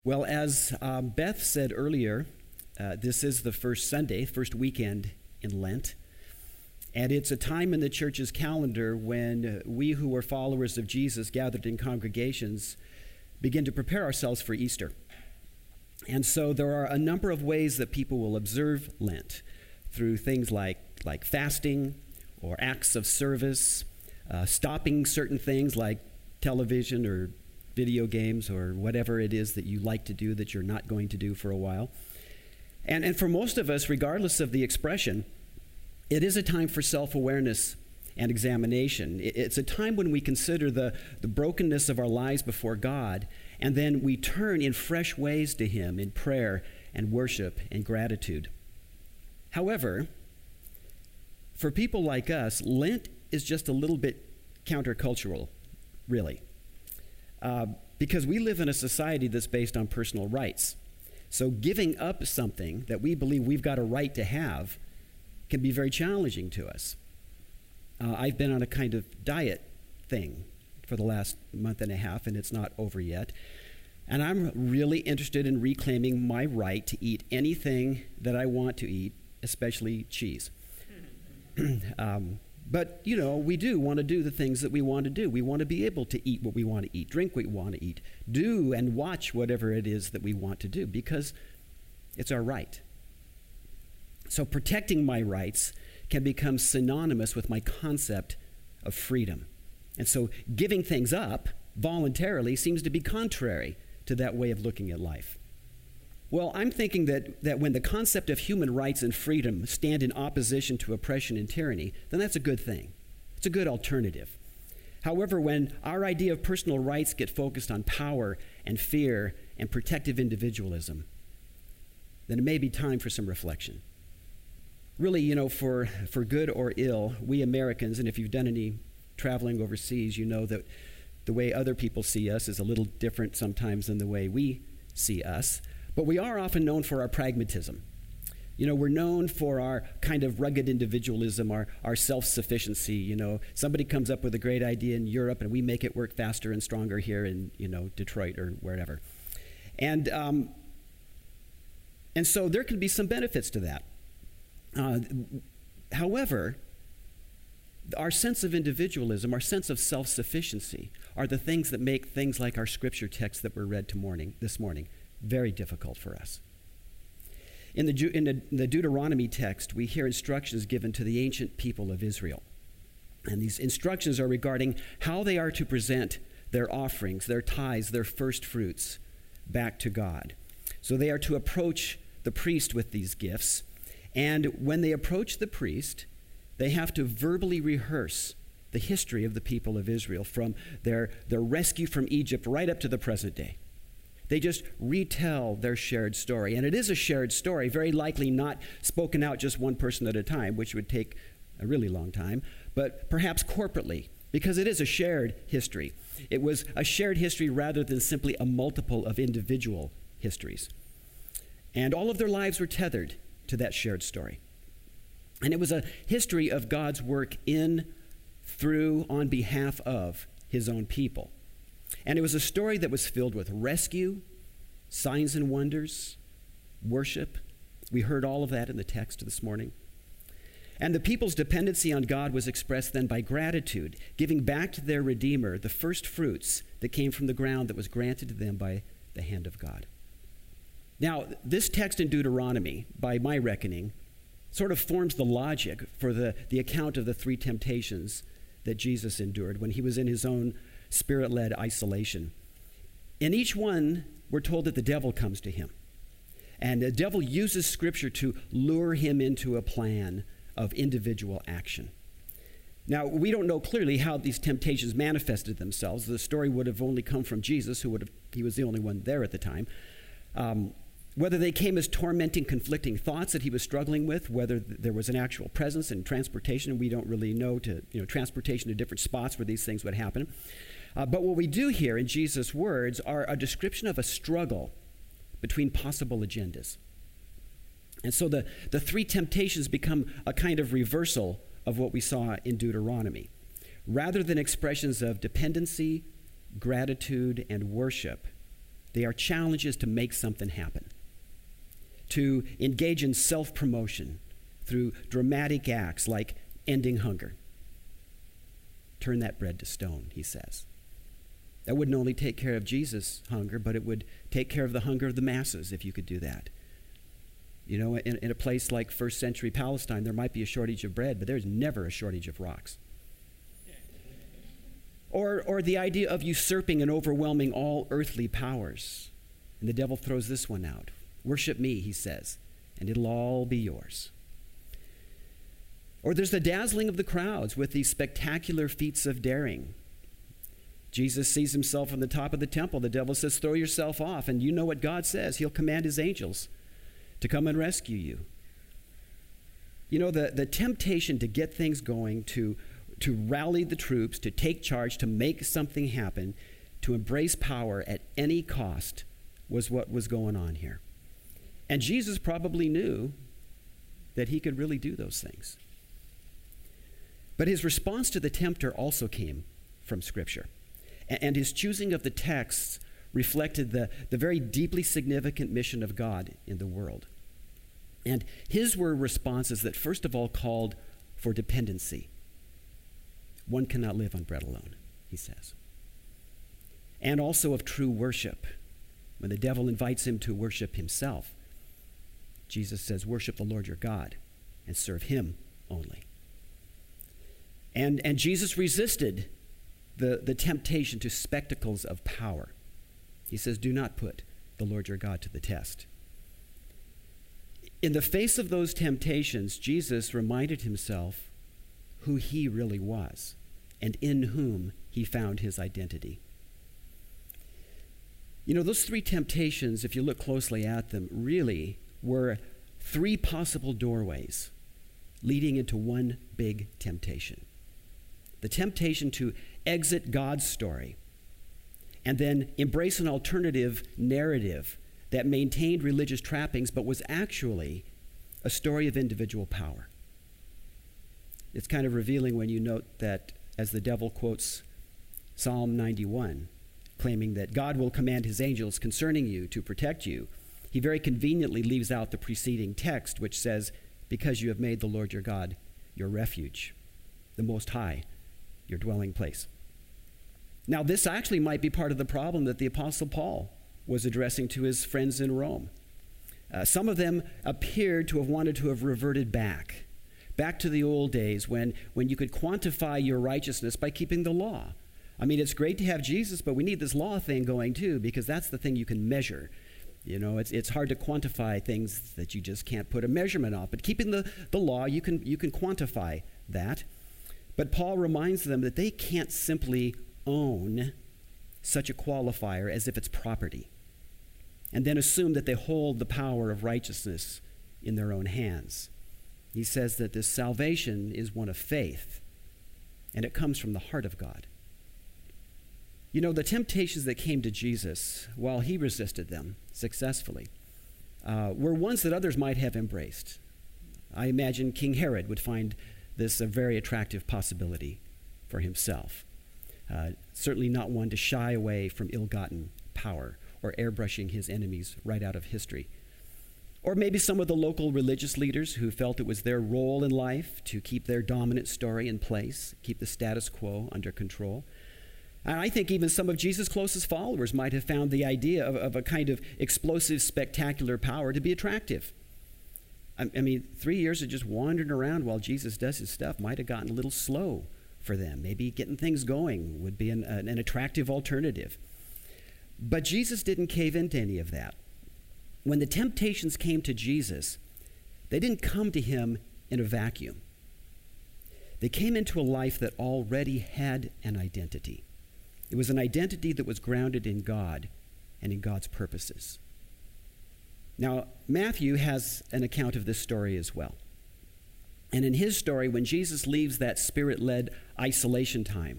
Well, as Beth said earlier, this is the first Sunday, first weekend in Lent. And it's a time in the church's calendar when we who are followers of Jesus gathered in congregations begin to prepare ourselves for Easter. And so there are a number of ways that people will observe Lent through things like fasting or acts of service, stopping certain things like television or video games or whatever it is that you like to do that you're not going to do for a while. And for most of us, regardless of the expression, it is a time for self-awareness and examination. It's a time when we consider the brokenness of our lives before God, and then we turn in fresh ways to Him in prayer and worship and gratitude. However, for people like us, Lent is just a little bit countercultural, really. Because we live in a society that's based on personal rights. So giving up something that we believe we've got a right to have can be very challenging to us. I've been on a kind of diet thing for the last month and a half, and it's not over yet. And I'm really interested in reclaiming my right to eat anything that I want to eat, especially cheese. But, we do want to do the things that we want to do. We want to be able to eat what we want to eat, drink what we want to eat, do and watch whatever it is that we want to do, because it's our right. So protecting my rights can become synonymous with my concept of freedom. And so giving things up voluntarily seems to be contrary to that way of looking at life. Well, I'm thinking that when the concept of human rights and freedom stand in opposition to oppression and tyranny, then that's a good thing. It's a good alternative. However, when our idea of personal rights get focused on power and fear and protective individualism, then it may be time for some reflection. Really, for good or ill, we Americans, and if you've done any traveling overseas, you know that the way other people see us is a little different sometimes than the way we see us. But we are often known for our pragmatism. We're known for our kind of rugged individualism, our self-sufficiency. Somebody comes up with a great idea in Europe and we make it work faster and stronger here in, Detroit or wherever. And so there can be some benefits to that. However, our sense of individualism, our sense of self-sufficiency are the things that make things like our scripture text that were read this morning very difficult for us. In the Deuteronomy text, we hear instructions given to the ancient people of Israel. And these instructions are regarding how they are to present their offerings, their tithes, their first fruits back to God. So they are to approach the priest with these gifts. And when they approach the priest, they have to verbally rehearse the history of the people of Israel from their rescue from Egypt right up to the present day. They just retell their shared story. And it is a shared story, very likely not spoken out just one person at a time, which would take a really long time, but perhaps corporately, because it is a shared history. It was a shared history rather than simply a multiple of individual histories. And all of their lives were tethered to that shared story. And it was a history of God's work in, through, on behalf of His own people. And it was a story that was filled with rescue, signs and wonders, worship. We heard all of that in the text this morning. And the people's dependency on God was expressed then by gratitude, giving back to their Redeemer the first fruits that came from the ground that was granted to them by the hand of God. Now, this text in Deuteronomy, by my reckoning, sort of forms the logic for the account of the three temptations that Jesus endured when He was in His own Spirit-led isolation. In each one, we're told that the devil comes to Him. And the devil uses Scripture to lure Him into a plan of individual action. Now, we don't know clearly how these temptations manifested themselves. The story would have only come from Jesus, he was the only one there at the time. Whether they came as tormenting, conflicting thoughts that He was struggling with, whether there was an actual presence and transportation, we don't really know, transportation to different spots where these things would happen. But what we do hear in Jesus' words are a description of a struggle between possible agendas. And so the three temptations become a kind of reversal of what we saw in Deuteronomy. Rather than expressions of dependency, gratitude, and worship, They are challenges to make something happen, to engage in self-promotion through dramatic acts like ending hunger. Turn that bread to stone, he says. That wouldn't only take care of Jesus' hunger, but it would take care of the hunger of the masses if you could do that. You know, in a place like first century Palestine, there might be a shortage of bread, but there's never a shortage of rocks. Or the idea of usurping and overwhelming all earthly powers. And the devil throws this one out. Worship me, he says, and it'll all be yours. Or there's the dazzling of the crowds with these spectacular feats of daring. Jesus sees himself on the top of the temple. The devil says, throw yourself off. And you know what God says. He'll command his angels to come and rescue you. You know, the temptation to get things going, to rally the troops, to take charge, to make something happen, to embrace power at any cost was what was going on here. And Jesus probably knew that he could really do those things. But his response to the tempter also came from Scripture. And his choosing of the texts reflected the very deeply significant mission of God in the world. And his were responses that first of all called for dependency. One cannot live on bread alone, he says. And also of true worship. When the devil invites him to worship himself, Jesus says, worship the Lord your God and serve him only. And Jesus resisted the temptation to spectacles of power. He says, do not put the Lord your God to the test. In the face of those temptations, Jesus reminded himself who he really was and in whom he found his identity. You know, those three temptations, if you look closely at them, really were three possible doorways leading into one big temptation. The temptation to exit God's story and then embrace an alternative narrative that maintained religious trappings but was actually a story of individual power. It's kind of revealing when you note that as the devil quotes Psalm 91, claiming that God will command his angels concerning you to protect you, he very conveniently leaves out the preceding text, which says, because you have made the Lord your God your refuge, the Most High, your dwelling place. Now, this actually might be part of the problem that the Apostle Paul was addressing to his friends in Rome. Some of them appeared to have wanted to have reverted back to the old days when you could quantify your righteousness by keeping the law. I mean, it's great to have Jesus, but we need this law thing going too, because that's the thing you can measure. You know, it's hard to quantify things that you just can't put a measurement on. But keeping the law, you can quantify that. But Paul reminds them that they can't simply own such a qualifier as if it's property, and then assume that they hold the power of righteousness in their own hands. He says that this salvation is one of faith, and it comes from the heart of God. You know, the temptations that came to Jesus, while he resisted them successfully, were ones that others might have embraced. I imagine King Herod would find this a very attractive possibility for himself. Certainly not one to shy away from ill-gotten power or airbrushing his enemies right out of history. Or maybe some of the local religious leaders who felt it was their role in life to keep their dominant story in place, keep the status quo under control. And I think even some of Jesus' closest followers might have found the idea of a kind of explosive, spectacular power to be attractive. I mean, 3 years of just wandering around while Jesus does his stuff might have gotten a little slow for them. Maybe getting things going would be an attractive alternative. But Jesus didn't cave into any of that. When the temptations came to Jesus, they didn't come to him in a vacuum. They came into a life that already had an identity. It was an identity that was grounded in God and in God's purposes. Now, Matthew has an account of this story as well. And in his story, when Jesus leaves that Spirit-led isolation time,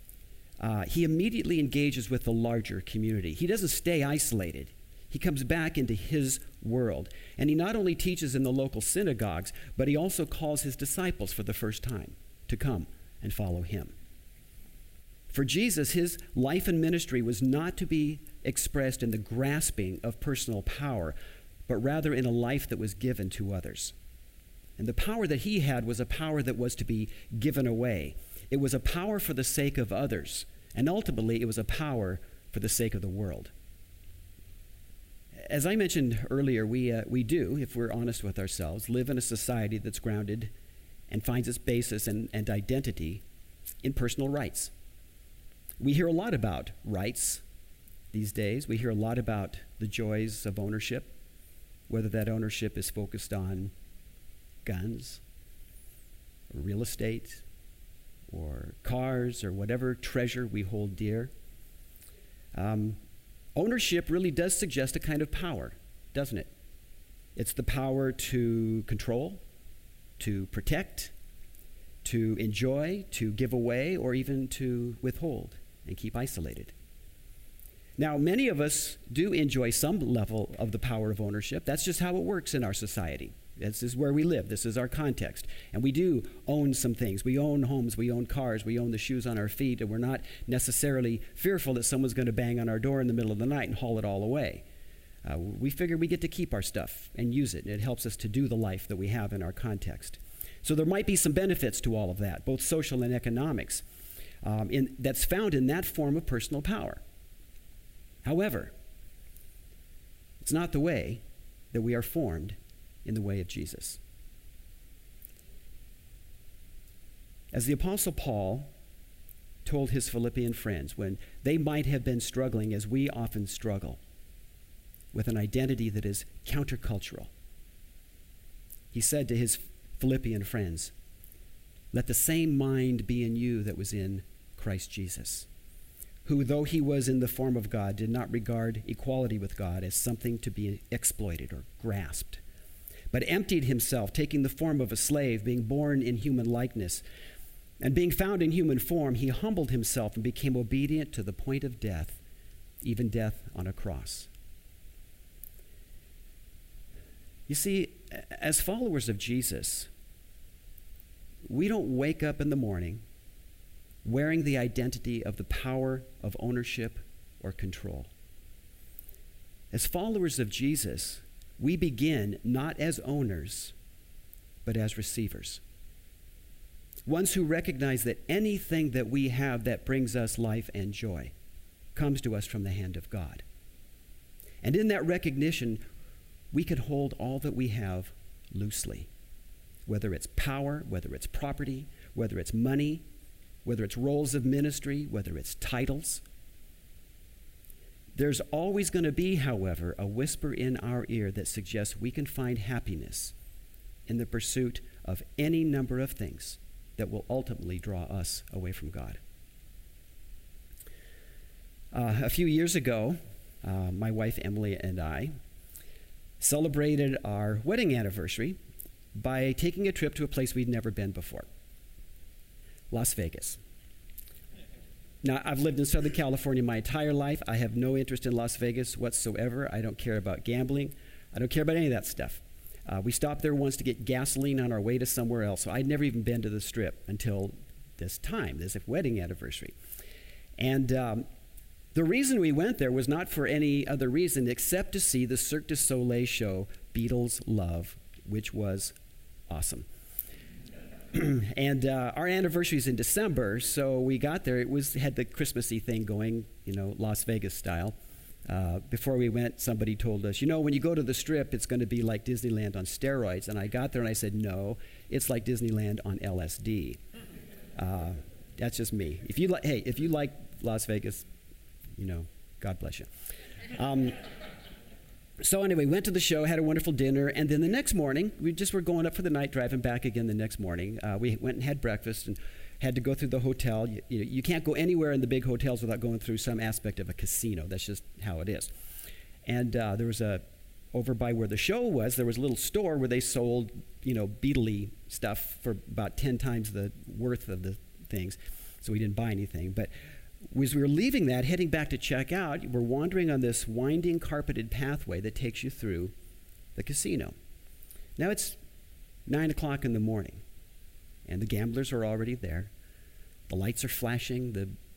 he immediately engages with the larger community. He doesn't stay isolated. He comes back into his world. And he not only teaches in the local synagogues, but he also calls his disciples for the first time to come and follow him. For Jesus, his life and ministry was not to be expressed in the grasping of personal power, but rather in a life that was given to others. And the power that he had was a power that was to be given away. It was a power for the sake of others, and ultimately it was a power for the sake of the world. As I mentioned earlier, we do, if we're honest with ourselves, live in a society that's grounded and finds its basis and identity in personal rights. We hear a lot about rights these days. We hear a lot about the joys of ownership, whether that ownership is focused on guns, or real estate, or cars, or whatever treasure we hold dear. Ownership really does suggest a kind of power, doesn't it? It's the power to control, to protect, to enjoy, to give away, or even to withhold and keep isolated. Now, many of us do enjoy some level of the power of ownership. That's just how it works in our society. This is where we live. This is our context. And we do own some things. We own homes. We own cars. We own the shoes on our feet. And we're not necessarily fearful that someone's going to bang on our door in the middle of the night and haul it all away. We figure we get to keep our stuff and use it. And it helps us to do the life that we have in our context. So there might be some benefits to all of that, both social and economics, that's found in that form of personal power. However, it's not the way that we are formed in the way of Jesus. As the Apostle Paul told his Philippian friends, when they might have been struggling, as we often struggle, with an identity that is countercultural, he said to his Philippian friends, "Let the same mind be in you that was in Christ Jesus, who, though he was in the form of God, did not regard equality with God as something to be exploited or grasped, but emptied himself, taking the form of a slave, being born in human likeness. And being found in human form, he humbled himself and became obedient to the point of death, even death on a cross." You see, as followers of Jesus, we don't wake up in the morning wearing the identity of the power of ownership or control. As followers of Jesus, we begin not as owners, but as receivers. Ones who recognize that anything that we have that brings us life and joy comes to us from the hand of God. And in that recognition, we can hold all that we have loosely, whether it's power, whether it's property, whether it's money, whether it's roles of ministry, whether it's titles. There's always going to be, however, a whisper in our ear that suggests we can find happiness in the pursuit of any number of things that will ultimately draw us away from God. A few years ago, my wife Emily and I celebrated our wedding anniversary by taking a trip to a place we'd never been before, Las Vegas. Now, I've lived in Southern California my entire life. I have no interest in Las Vegas whatsoever. I don't care about gambling. I don't care about any of that stuff. We stopped there once to get gasoline on our way to somewhere else. So I'd never even been to the Strip until this time, this wedding anniversary. And the reason we went there was not for any other reason except to see the Cirque du Soleil show, Beatles Love, which was awesome. And our anniversary is in December, so we got there. It had the Christmassy thing going, Las Vegas style. Before we went, somebody told us, when you go to the Strip, it's going to be like Disneyland on steroids. And I got there and I said, no, it's like Disneyland on LSD. That's just me. If you like Las Vegas, God bless you. So anyway, went to the show, had a wonderful dinner, and then the next morning, we just were going up for the night, driving back again the next morning. We went and had breakfast and had to go through the hotel. You can't go anywhere in the big hotels without going through some aspect of a casino. That's just how it is. And there was over by where the show was, there was a little store where they sold, Beatle-y stuff for about 10 times the worth of the things. So we didn't buy anything. But as we were leaving that, heading back to check out, we're wandering on this winding carpeted pathway that takes you through the casino. Now it's 9 o'clock in the morning, and the gamblers are already there. The lights are flashing, the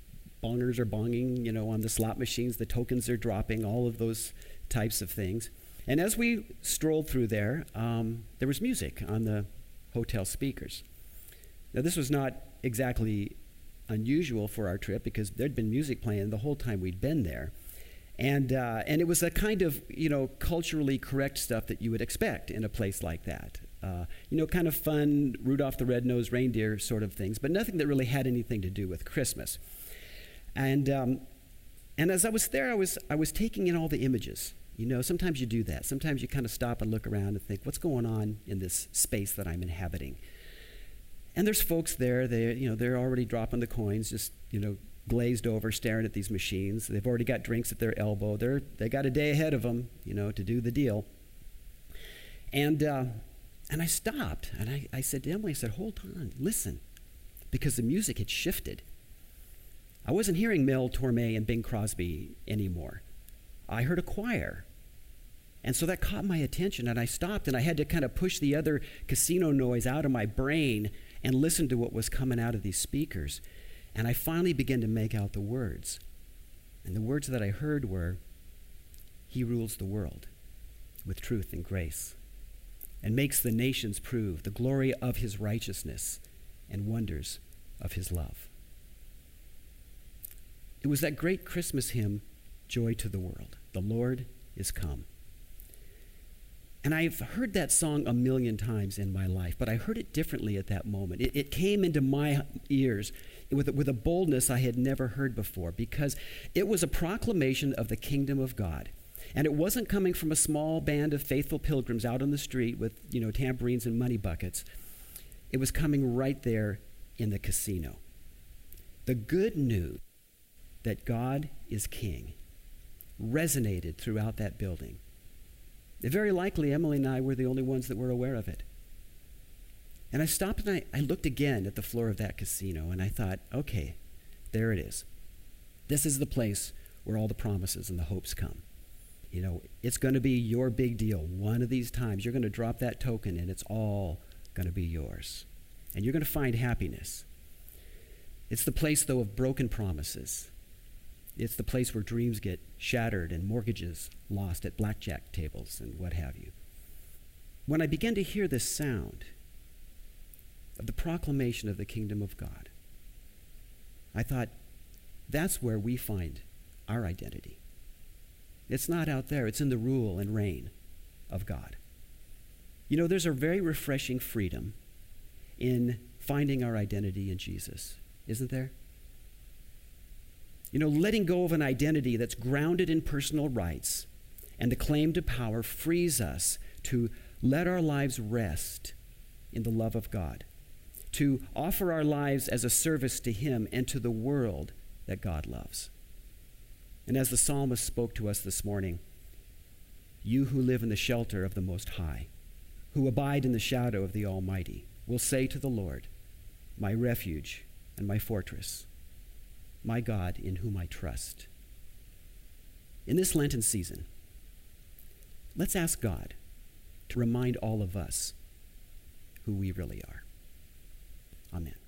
bongers are bonging, on the slot machines, the tokens are dropping, all of those types of things. And as we strolled through there was music on the hotel speakers. Now, this was not exactly unusual for our trip because there'd been music playing the whole time we'd been there. And it was a kind of, culturally correct stuff that you would expect in a place like that. Kind of fun, Rudolph the Red-Nosed Reindeer sort of things, but nothing that really had anything to do with Christmas. And as I was there, I was taking in all the images. Sometimes you do that. Sometimes you kind of stop and look around and think, what's going on in this space that I'm inhabiting? And there's folks there, they're already dropping the coins, just, glazed over, staring at these machines. They've already got drinks at their elbow. They got a day ahead of them, to do the deal. And I stopped, and I said to Emily, hold on, listen, because the music had shifted. I wasn't hearing Mel Torme and Bing Crosby anymore. I heard a choir. And so that caught my attention, and I stopped, and I had to kind of push the other casino noise out of my brain and listen to what was coming out of these speakers. And I finally began to make out the words. And the words that I heard were, "He rules the world with truth and grace, and makes the nations prove the glory of his righteousness and wonders of his love." It was that great Christmas hymn, "Joy to the World, the Lord is come." And I've heard that song a million times in my life, but I heard it differently at that moment. It came into my ears with a boldness I had never heard before, because it was a proclamation of the kingdom of God. And it wasn't coming from a small band of faithful pilgrims out on the street with, tambourines and money buckets. It was coming right there in the casino. The good news that God is king resonated throughout that building. Very likely, Emily and I were the only ones that were aware of it. And I stopped and I looked again at the floor of that casino, and I thought, okay, there it is. This is the place where all the promises and the hopes come. It's going to be your big deal. One of these times, you're going to drop that token, and it's all going to be yours. And you're going to find happiness. It's the place, though, of broken promises. It's the place where dreams get shattered and mortgages lost at blackjack tables and what have you. When I began to hear this sound of the proclamation of the kingdom of God, I thought, that's where we find our identity. It's not out there. It's in the rule and reign of God. There's a very refreshing freedom in finding our identity in Jesus, isn't there? Letting go of an identity that's grounded in personal rights and the claim to power frees us to let our lives rest in the love of God, to offer our lives as a service to Him and to the world that God loves. And as the psalmist spoke to us this morning, you who live in the shelter of the Most High, who abide in the shadow of the Almighty, will say to the Lord, my refuge and my fortress, my God in whom I trust. In this Lenten season, let's ask God to remind all of us who we really are. Amen.